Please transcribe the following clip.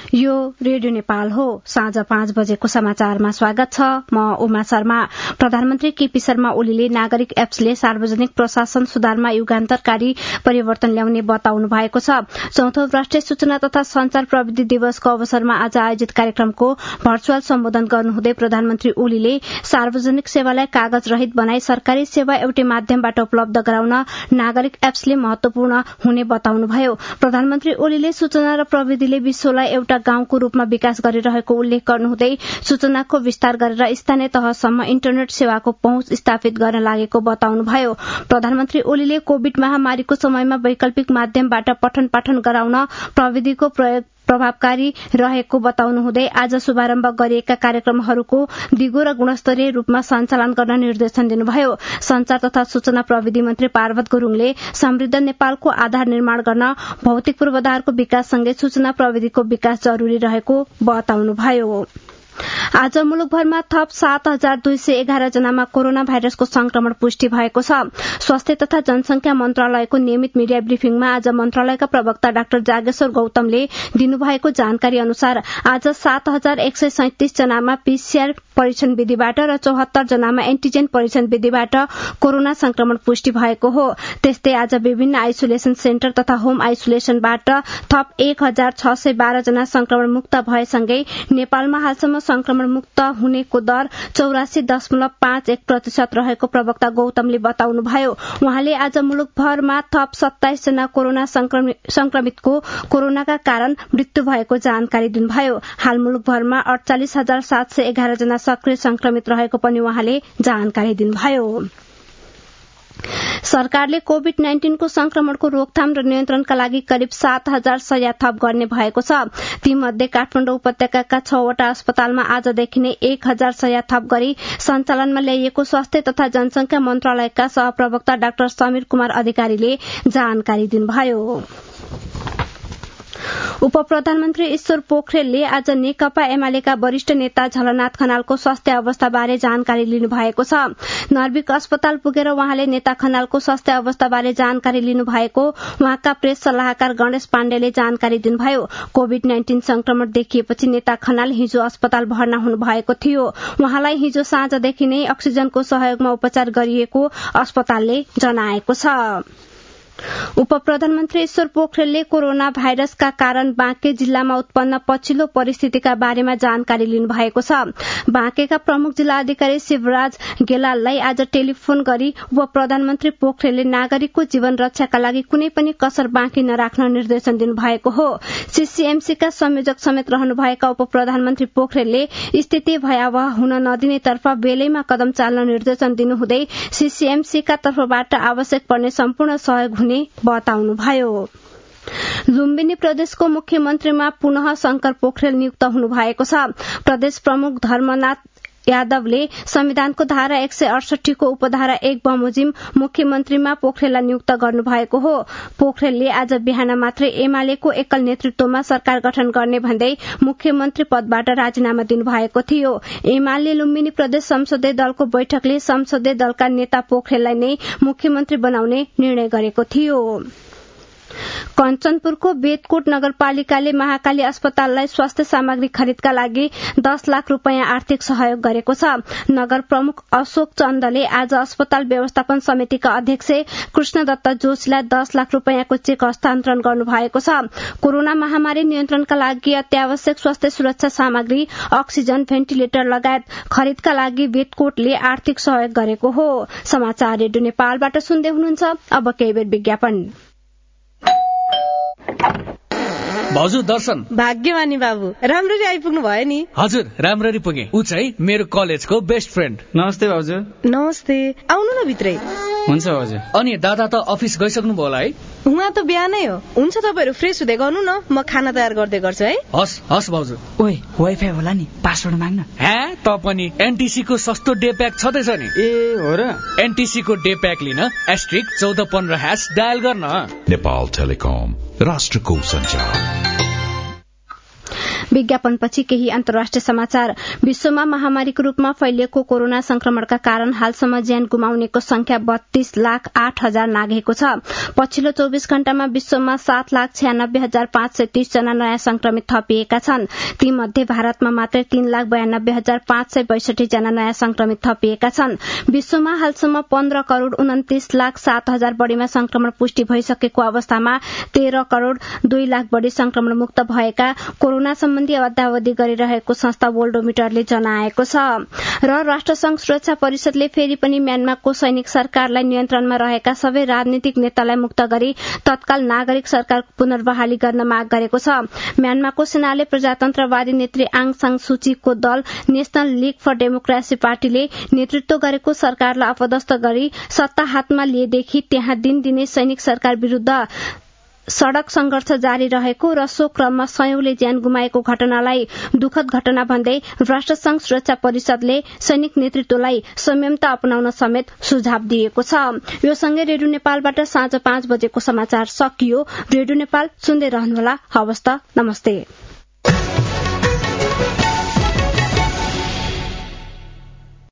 यो रेडियो नेपाल हो। साँझ 5 बजेको समाचारमा स्वागत छ। म उमा शर्मा। प्रधानमन्त्री केपी शर्मा ओलीले नागरिक एप्सले सार्वजनिक प्रशासन सुधारमा युगान्तरकारी परिवर्तन ल्याउने बताउनु भएको छ। चौथो राष्ट्रिय सूचना तथा संचार प्रविधि दिवसको अवसरमा आज आयोजित कार्यक्रमको भर्चुअल सम्बोधन गर्नुहुँदै प्रधानमन्त्री ओलीले सार्वजनिक सेवालाई कागज रहित बनाई सरकारी सेवा एउटै माध्यमबाट उपलब्ध गराउन नागरिक एप्सले महत्वपूर्ण हुने बताउनुभयो। प्रधानमन्त्री ओलीले सूचना र प्रविधिले विश्वलाई एउटा गाउँको रूपमा विकास गरिरहेको उल्लेख गर्नुहुँदै सूचनाको विस्तार गरेर स्थानीय तहसम्म इन्टरनेट सेवाको पहुँच स्थापित गर्न लागेको बताउनुभयो। प्रधानमन्त्री ओलीले कोविड महामारीको समयमा वैकल्पिक माध्यमबाट पठन पाठन गराउन प्रविधिको प्रयोग प्रभावकारी रहेको बताउनुहुँदै आज शुभारम्भ गरिएका कार्यक्रमहरूको दिगो र गुणस्तरीय रूपमा सञ्चालन गर्न निर्देशन दिनुभयो। संचार तथा सूचना प्रविधि मन्त्री पार्वत गुरूङले समृद्ध नेपालको आधार निर्माण गर्न भौतिक पूर्वाधारको विकाससँगै सूचना प्रविधिको विकास जरूरी रहेको बताउनुभयो। आज मुलुकभरमा थप 7,211 जनामा कोरोना भाइरसको संक्रमण पुष्टि भएको छ। स्वास्थ्य तथा जनसंख्या मन्त्रालयको नियमित मिडिया ब्रिफिङमा आज मन्त्रालयका प्रवक्ता डाक्टर जागेश्वर गौतमले दिनुभएको जानकारी अनुसार आज 7,137 जनामा पीसीआर परीक्षण विधिबाट र 74 जनामा एन्टिजेन परीक्षण विधिबाट कोरोना संक्रमण पुष्टि भएको हो। त्यस्तै आज विभिन्न आइसोलेशन सेन्टर तथा होम आइसोलेशनबाट थप 1,612 जना संक्रमण मुक्त भएसँगै नेपालमा हालसम्म संक्रमण मुक्त हुनेको दर 84.51% रहेको प्रवक्ता गौतमले बताउनुभयो। उहाँले आज मुलुकभरमा थप 27 जना कोरोना संक्रमितको कोरोनाका कारण मृत्यु भएको जानकारी दिनुभयो। हाल मुलुकभरमा 48,711 जना सक्रिय संक्रमित रहेको पनि उहाँले जानकारी दिनुभयो। सरकारले कोविड-19 को संक्रमणको रोकथाम र नियन्त्रणका लागि करिब 7,000 शय्या थप गर्ने भएको छ। तीमध्ये काठमाडौँ उपत्यकाका 6 वटा अस्पतालमा आजदेखि नै 1,000 शय्या थप गरी सञ्चालनमा ल्याइएको स्वास्थ्य तथा जनसंख्या मन्त्रालयका सहप्रवक्ता डाक्टर समीर कुमार अधिकारीले जानकारी दिनुभयो। उपप्रधानमन्त्री ईश्वर पोखरेलले आज नेकपा एमालेका वरिष्ठ नेता झलनाथ खनालको स्वास्थ्य अवस्थाबारे जानकारी लिनुभएको छ। नर्विक अस्पताल पुगेर उहाँले नेता खनालको स्वास्थ्य अवस्थाबारे जानकारी लिनुभएको उहाँका प्रेस सल्लाहकार गणेश पाण्डेले जानकारी दिनुभयो। कोविड-19 संक्रमण देखिएपछि नेता खनाल हिजो अस्पताल भर्ना हुनुभएको थियो। उहाँलाई हिजो साँझदेखि नै अक्सिजनको सहयोगमा उपचार गरिएको अस्पतालले जनाएको छ। उपप्रधानमन्त्री ईश्वर पोखरेलले कोरोना भाइरसका कारण बाँके जिल्लामा उत्पन्न पछिल्लो परिस्थितिका बारेमा जानकारी लिनुभएको छ। बाँकेका प्रमुख जिल्ला अधिकारी शिवराज गेलाललाई आज टेलिफोन गरी उपप्रधानमन्त्री पोखरेलले नागरिकको जीवन रक्षाका लागि कुनै पनि कसर बाँकी नराख्न निर्देशन दिनुभएको हो। सीसीएमसीका संयोजक समेत रहनुभएका उपप्रधानमन्त्री पोखरेलले स्थिति भयावह हुन नदिनेतर्फ बेलैमा कदम चाल्न निर्देशन दिनुहुँदै सीसीएमसीका तर्फबाट आवश्यक पर्ने सम्पूर्ण सहयोग बताउनुभयो। लुम्बिनी प्रदेशको मुख्यमन्त्रीमा पुनः शंकर पोखरेल नियुक्त हुनुभएको छ। प्रदेश प्रमुख धर्मनाथ यादवले संविधानको धारा 168 को उपधारा 1 बमोजिम मुख्यमन्त्रीमा पोखरेललाई नियुक्त गर्नुभएको हो। पोखरेलले आज बिहान मात्रै एमालेको एकल नेतृत्वमा सरकार गठन गर्ने भन्दै मुख्यमन्त्री पदबाट राजीनामा दिनुभएको थियो। एमाले लुम्बिनी प्रदेश संसदीय दलको बैठकले संसदीय दलका नेता पोखरेललाई नै मुख्यमन्त्री बनाउने निर्णय गरेको थियो। कञ्चनपुरको बेदकोट नगरपालिकाले महाकाली अस्पताललाई स्वास्थ्य सामग्री खरिदका लागि 10 लाख रूपियाँ आर्थिक सहयोग गरेको छ। नगर प्रमुख अशोक चन्दले आज अस्पताल व्यवस्थापन समितिका अध्यक्ष कृष्णदत्त जोशीलाई 10 लाख रूपियाँको चेक हस्तान्तरण गर्नुभएको छ। कोरोना महामारी नियन्त्रणका लागि अत्यावश्यक स्वास्थ्य सुरक्षा सामग्री, अक्सिजन, भेन्टिलेटर लगायत खरिदका लागि बेदकोटले आर्थिक सहयोग गरेको हो। समाचार रेडियो नेपालबाट सुन्दै हुनुहुन्छ। अब केही बेर विज्ञापन। भाउजू दर्शन। भाग्यमानी बाबु, राम्ररी आइपुग्नु भयो नि। हजुर, राम्ररी पुगे। ऊ चाहिँ मेरो कलेजको बेस्ट फ्रेन्ड। नमस्ते भाउजू। नमस्ते, आउनु न भित्रै। हुन्छ भाउजू। अनि दादा त अफिस गइसक्नु भयो होला है? उहाँ त बिहानै हो। हुन्छ, तपाईहरु फ्रेस हुँदै गर्नु न, म खाना तयार गर्दै गर्छु है। हस् भाउजू। ओए, वाइफाई होला नि, पासवर्ड माग्न। हे, त पनि एनटीसी को सस्तो डे प्याक छदैछ नि। ए हो र? एनटीसी को डे प्याक लिन *1415# डायल गर्न। नेपाल टेलिकम, राष्ट्रको सञ्चार। विज्ञापनपछि केही अन्तर्राष्ट्रिय समाचार। विश्वमा महामारीको रूपमा फैलिएको कोरोना संक्रमणका कारण हालसम्म ज्यान गुमाउनेको संख्या 32,08,000 नाघेको छ। पछिल्लो 24 घण्टामा विश्वमा 7,96,530 जना नयाँ संक्रमित थपिएका छन्। तीमध्ये भारतमा मात्रै 3,92,562 जना नयाँ संक्रमित थपिएका छन्। विश्वमा हालसम्म 15,29,07,000 बढ़ीमा संक्रमण पुष्टि भइसकेको अवस्थामा 13,02,00,000 बढ़ी संक्रमण मुक्त भएका कोरोना सम्बन्धी अद्यावधि गरिरहेको संस्था वर्ल्डोमिटरले जनाएको छ। र राष्ट्रसंघ सुरक्षा परिषदले फेरि पनि म्यानमारको सैनिक सरकारलाई नियन्त्रणमा रहेका सबै राजनीतिक नेतालाई मुक्त गरी तत्काल नागरिक सरकारको पुनर्बहाली गर्न माग गरेको छ। म्यानमारको सेनाले प्रजातन्त्रवादी नेत्री आङ सान सुचीको दल नेशनल लीग फर डेमोक्रेसी पार्टीले नेतृत्व गरेको सरकारलाई अपदस्थ गरी सत्ता हातमा लिएदेखि त्यहाँ दिनदिनै सैनिक सरकार विरूद्ध सड़क संघर्ष जारी रहेको र सो क्रममा सयौंले ज्यान गुमाएको घटनालाई दुखद घटना भन्दै राष्ट्रसंघ सुरक्षा परिषदले सैनिक नेतृत्वलाई संयमता अपनाउन समेत सुझाव दिएको छ। यो सँगै रेडियो नेपालबाट साँझ 5 बजेको समाचार सकियो। रेडियो नेपाल सुन्दै रहनुहोला। हवस् त, नमस्ते।